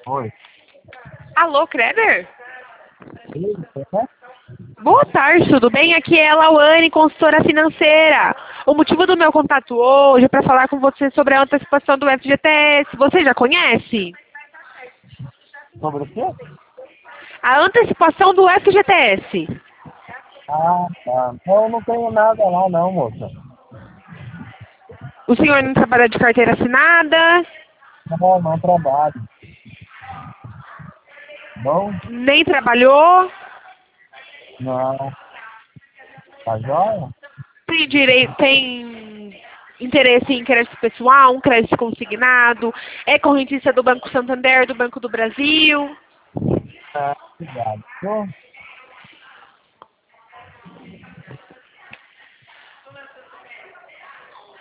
Oi. Alô, Kreber? Oi, né? Boa tarde, tudo bem? Aqui é a Lauane, consultora financeira. O motivo do meu contato hoje é para falar com você sobre a antecipação do FGTS. Você já conhece? Sobre o quê? A antecipação do FGTS. Ah, tá. Eu não tenho nada lá não, moça. O senhor não trabalha de carteira assinada, Não, não trabalho. Bom? nem trabalhou, Não. Tá joia? tem direito, tem interesse em crédito pessoal, um crédito consignado, é correntista do Banco Santander, do Banco do Brasil. Ah, obrigado. Viu?